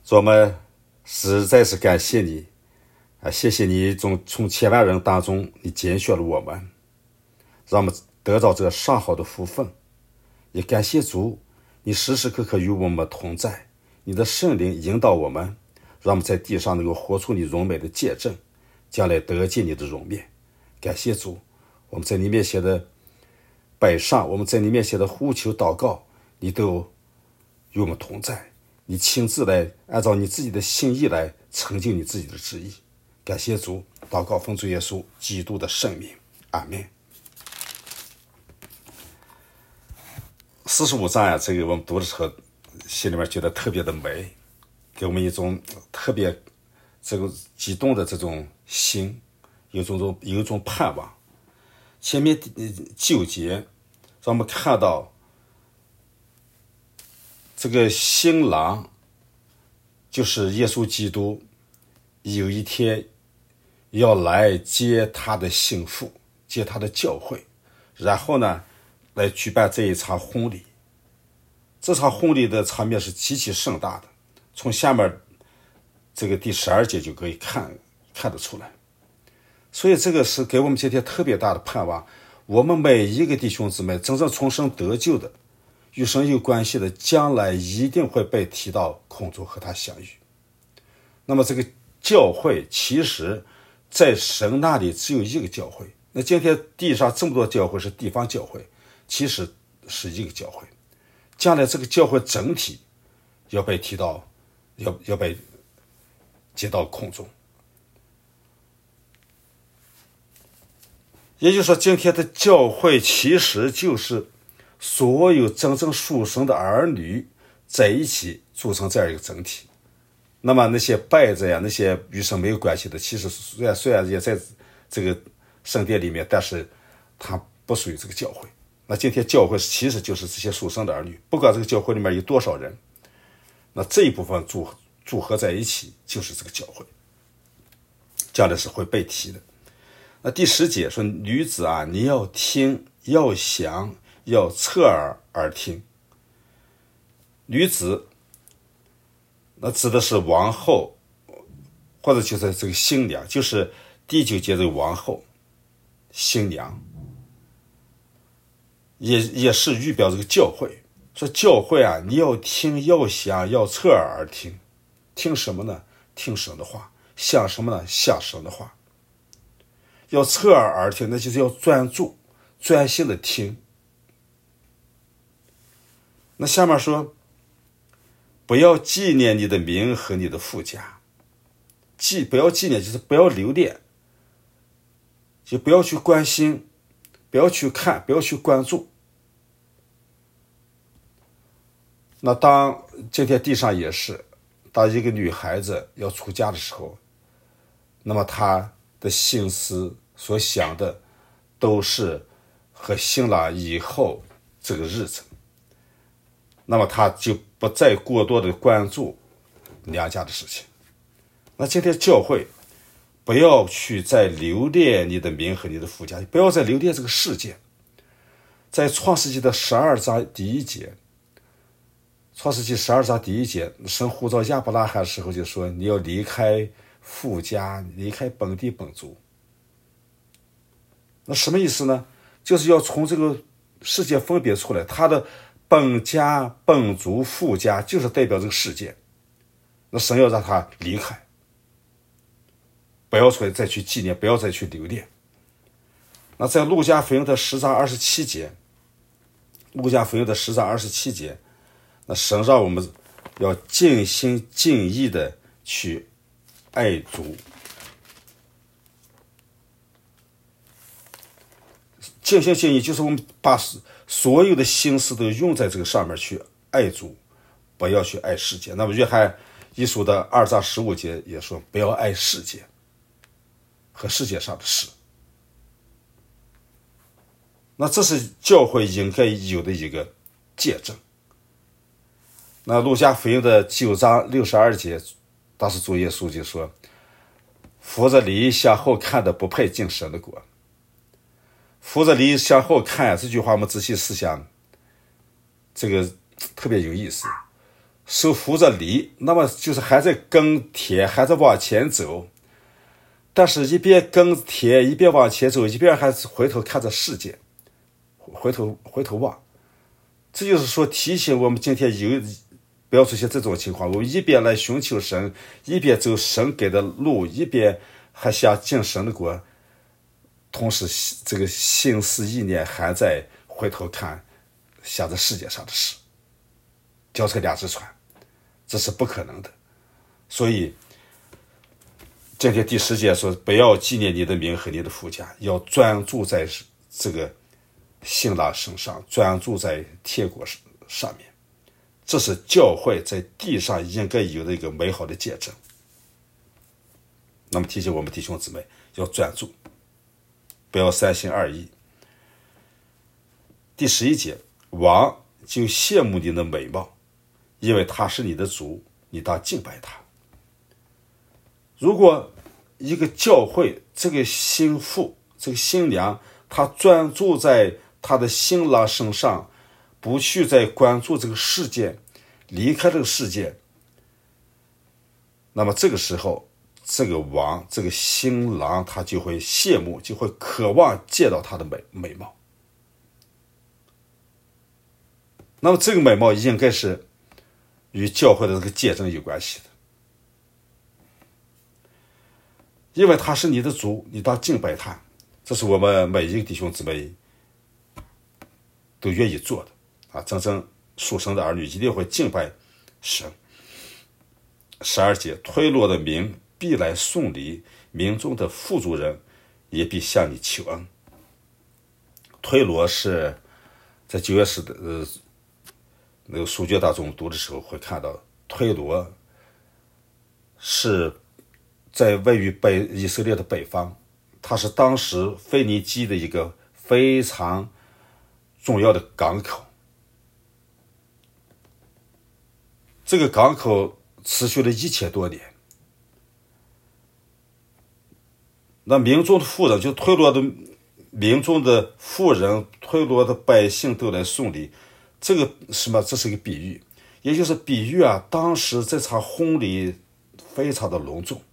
我们实在是感谢你谢谢你从千万人当中你拣选了我们，让我们得到这个上好的福分。也感谢主，你时时刻刻与我们同在，你的圣灵引导我们，让我们在地上能够活出你荣美的见证，将来得见你的容面。感谢主，我们在你面前的摆上，我们在你面前的呼求祷告，你都与我们同在，你亲自来按照你自己的心意来成就你自己的旨意。感谢主，祷告奉主耶稣基督的圣名，阿们。45章这个我们读的时候心里面觉得特别的美，给我们一种特别这个激动的这种心，有一种盼望。前面9节让我们看到这个新郎就是耶稣基督有一天要来接他的幸福，接他的教会，然后呢来举办这一场婚礼。这场婚礼的场面是极其盛大的，从下面这个第12节就可以看得出来。所以这个是给我们今天特别大的盼望，我们每一个弟兄姊妹真正重生得救的，与神有关系的，将来一定会被提到空中和他相遇。那么这个教会其实在神那里只有一个教会，那今天地上这么多教会是地方教会，其实是一个教会。将来这个教会整体要被提到，要被接到空中。也就是说，今天的教会其实就是所有真正属神的儿女在一起组成这样一个整体。那么那些拜者呀，那些与神没有关系的，其实虽然也在这个圣殿里面，但是它不属于这个教会。那今天教会其实就是这些属神的儿女，不管这个教会里面有多少人，那这一部分组合在一起就是这个教会，将来是会被提的。那第10节说，女子啊，你要听，要想，要侧耳而听。女子那指的是王后，或者就是这个新娘，就是第9节这个王后新娘，也是预表这个教会。说教会啊，你要听，要想，要侧耳而听。听什么呢？听神的话。想什么呢？想神的话。要侧耳而听，那就是要专注专心的听。那下面说，不要纪念你的名和你的父家。不要纪念就是不要留恋，就不要去关心，不要去看，不要去关注。那当今天地上也是，当一个女孩子要出嫁的时候，那么她的心思所想的都是和新郎以后这个日子，那么她就不再过多的关注娘家的事情。那今天教会不要去再留恋你的名和你的父家，不要再留恋这个世界。在创世纪的12章第1节，创世纪12章第1节，神呼召亚伯拉罕的时候就说，你要离开父家，离开本地本族。那什么意思呢？就是要从这个世界分别出来，他的本家本族父家就是代表这个世界，那神要让他离开，不要再去纪念，不要再去留恋。那在路加福音的10章27节，路加福音的10章27节，那神让我们要尽心尽意的去爱主。尽心尽意就是我们把所有的心思都用在这个上面去爱主，不要去爱世界。那么约翰一书的2章15节也说，不要爱世界和世界上的事。那这是教会应该有的一个见证。那路加福音的9章62节，当时主耶稣就说，扶着犁向后看的不配进神的国。扶着犁向后看，这句话我们仔细思想，这个特别有意思。 手扶着犁，那么就是还在耕田，还在往前走，但是一边耕田一边往前走，一边还是回头看着世界，回头望。这就是说提醒我们今天不要出现这种情况，我们一边来寻求神，一边走神给的路，一边还想进神的国，同时这个心思意念还在回头看想着世界上的事，交成两只船，这是不可能的。所以今天第10节说，不要纪念你的名和你的父家，要专注在这个新郎身上，专注在天国上面。这是教会在地上应该有的一个美好的见证。那么提醒我们弟兄姊妹要专注，不要三心二意。第11节，王就羡慕你的美貌，因为他是你的主，你当敬拜他。如果一个教会这个新妇这个新娘，她专注在她的新郎身上，不去再关注这个世界，离开这个世界，那么这个时候这个王这个新郎他就会羡慕，就会渴望见到他的美貌。那么这个美貌应该是与教会的这个见证有关系的，因为他是你的主，你当敬拜他，这是我们每一个弟兄姊妹都愿意做的啊！真正属神的儿女一定会敬拜神。12节，推罗的民必来送礼，民中的富足人也必向你求恩。推罗是在旧约时的那个书卷当中读的时候会看到，推罗是在位于以色列的北方，它是当时腓尼基的一个非常重要的港口。这个港口持续了1000多年。那民众的富人，就推罗的民众的富人，推罗的百姓都来送礼。这个什么？这是一个比喻，也就是比喻啊，当时这场婚礼非常的隆重，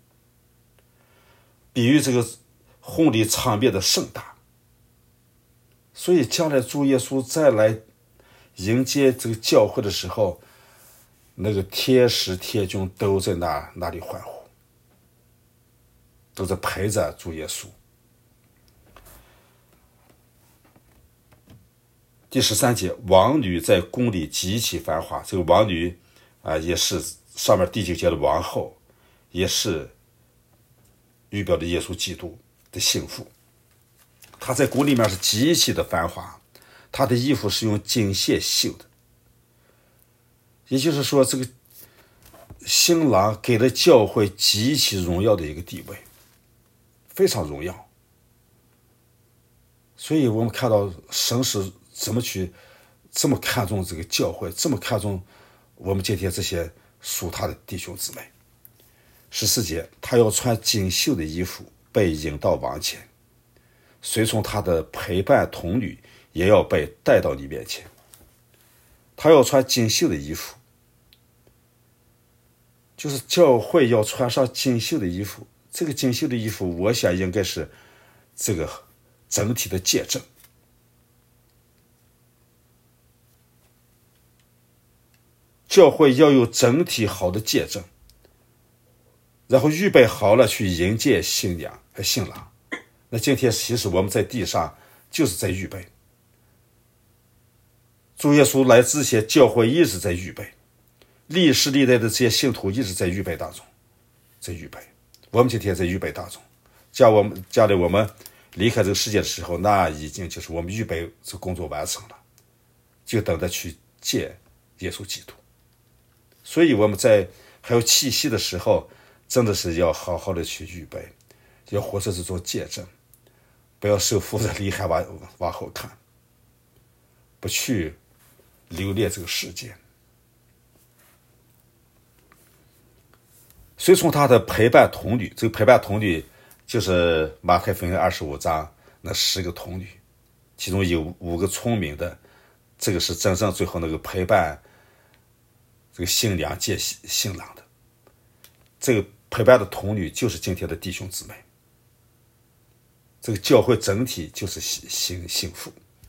比喻这个婚礼场面的盛大。所以将来主耶稣再来迎接这个教会的时候，那个天使天军都在那里欢呼，都在陪着主耶稣。第13节，王女在宫里极其繁华。这个王女也是上面第9节的王后，也是预表的耶稣基督的幸福。她在宫里面是极其的繁华，她的衣服是用金线绣的。也就是说，这个新郎给了教会极其荣耀的一个地位，非常荣耀。所以我们看到神是怎么去这么看重这个教会，这么看重我们今天这些属他的弟兄姊妹。14节，他要穿锦绣的衣服被引到王前，随从他的陪伴童女也要被带到你面前。他要穿锦绣的衣服，就是教会要穿上锦绣的衣服。这个锦绣的衣服，我想应该是这个整体的见证。教会要有整体好的见证，然后预备好了去迎接新娘和新郎。那今天其实我们在地上就是在预备。主耶稣来之前，教会一直在预备，历世历代的这些信徒一直在预备当中，在预备。我们今天在预备当中，将来我们离开这个世界的时候，那已经就是我们预备这工作完成了，就等着去见耶稣基督。所以我们在还有气息的时候，真的是要好好的去预备，要活着这种见证，不要受缚着离开往后看，不去留恋这个世界。随从他的陪伴童女，这个陪伴童女就是马太福音25章那10个童女，其中有5个聪明的，这个是真正最后那个陪伴这个新娘接新郎的。这个陪伴的童女就是今天的弟兄姊妹，这个教会整体就是幸福，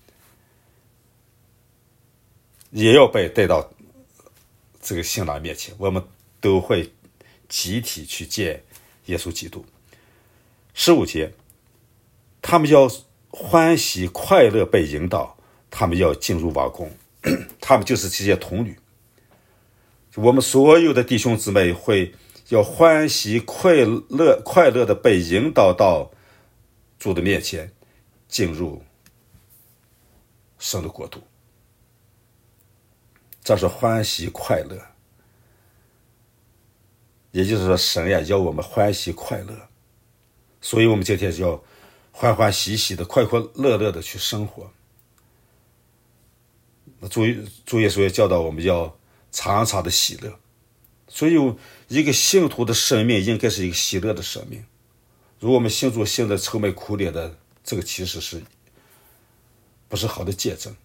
也要被带到这个新郎面前，我们都会集体去见耶稣基督。15节，他们要欢喜快乐被引导，他们要进入王宫。他们就是这些童女，我们所有的弟兄姊妹要欢喜快乐的被引导到主的面前，进入神的国度。这是欢喜快乐，也就是说神呀要我们欢喜快乐，所以我们今天要欢欢喜喜的快快乐乐的去生活。主耶稣也教导我们要常常的喜乐，所以一个信徒的生命应该是一个喜乐的生命。如果我们信主信的愁眉苦脸的，这个其实是不是好的见证。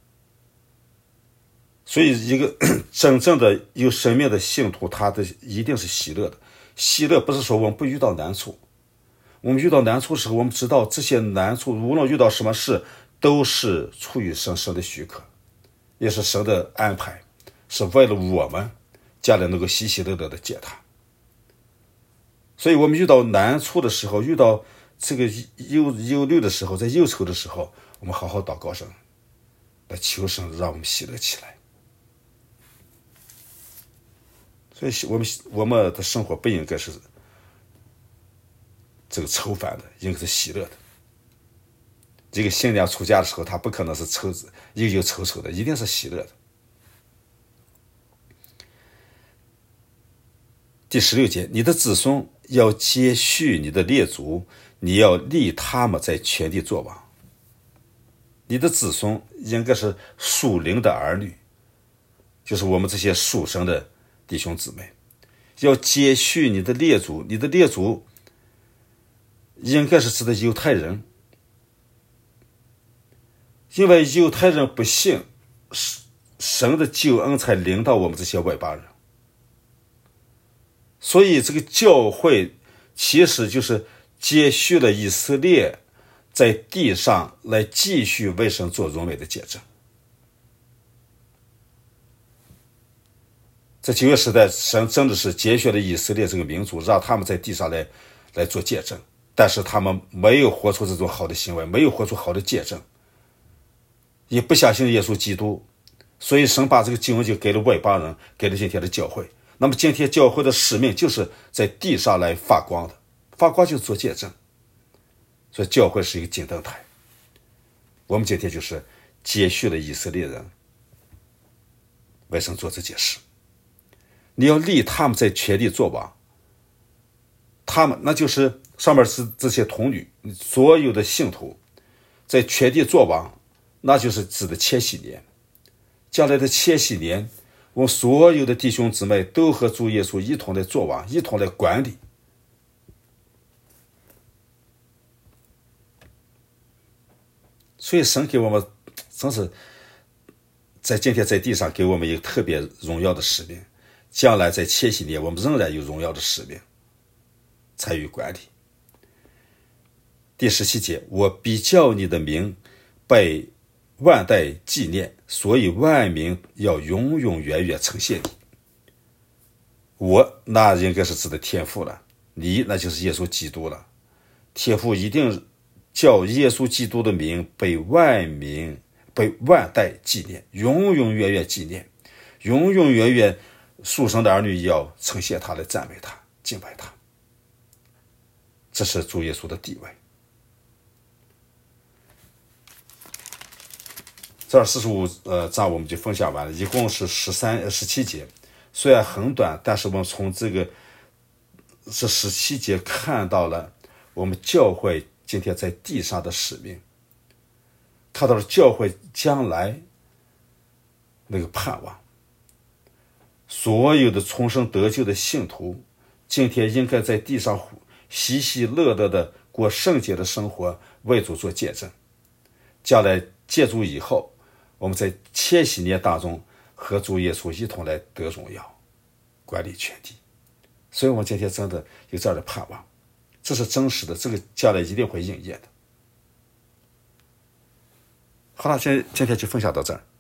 所以一个真正的有生命的信徒，他的一定是喜乐的。喜乐不是说我们不遇到难处，我们遇到难处的时候，我们知道这些难处无论遇到什么事都是出于神的许可，也是神的安排，是为了我们将来能够喜喜乐乐的见他。所以我们遇到难处的时候，遇到这个忧虑的时候，在忧愁的时候，我们好好祷告神，来求神让我们喜乐起来。所以我们的生活不应该是这个愁烦的，应该是喜乐的。这个新娘出嫁的时候，她不可能是忧忧愁愁的，一定是喜乐的。第16节，你的子孙要接续你的列祖，你要立他们在全地作王。你的子孙应该是属灵的儿女，就是我们这些属神的弟兄姊妹，要接续你的列祖。你的列祖应该是指的犹太人，因为犹太人不信神的救恩才领到我们这些外邦人，所以这个教会其实就是接续了以色列在地上来继续为神做荣美的见证。在旧约时代，神真的是接续了以色列这个民族，让他们在地上来做见证，但是他们没有活出这种好的行为，没有活出好的见证，也不相信耶稣基督，所以神把这个救恩就给了外邦人，给了今天的教会。那么今天教会的使命就是在地上来发光的，发光就是做见证，所以教会是一个金灯台。我们今天就是接续了以色列人为神做这件事。你要立他们在全地作王，他们那就是上面是这些童女，所有的信徒在全地作王，那就是指的千禧年。将来的千禧年，我们所有的弟兄姊妹都和主耶稣一同来作王，一同来管理。所以神给我们真是在今天在地上给我们一个特别荣耀的使命，将来在千禧年我们仍然有荣耀的使命，参与管理。第17节，我必叫你的名被万代纪念，所以万民要永永远远称谢你。我那应该是指的天父了，你那就是耶稣基督了。天父一定叫耶稣基督的名被万代纪念，永永远远纪念，永永远远属神的儿女要称谢他，来赞美他，敬拜他。这是主耶稣的地位。这45章我们就分享完了，一共是17节，虽然很短，但是我们从这17节看到了我们教会今天在地上的使命，看到了教会将来那个盼望。所有的重生得救的信徒今天应该在地上喜喜乐乐的过圣洁的生活，为主做见证。将来借主以后，我们在千禧年当中和主耶稣一同来得荣耀。 管理全地。所以我们今天真的有这样的盼望，这是真实的，这个将来一定会应验的。好了，今天就分享到这儿。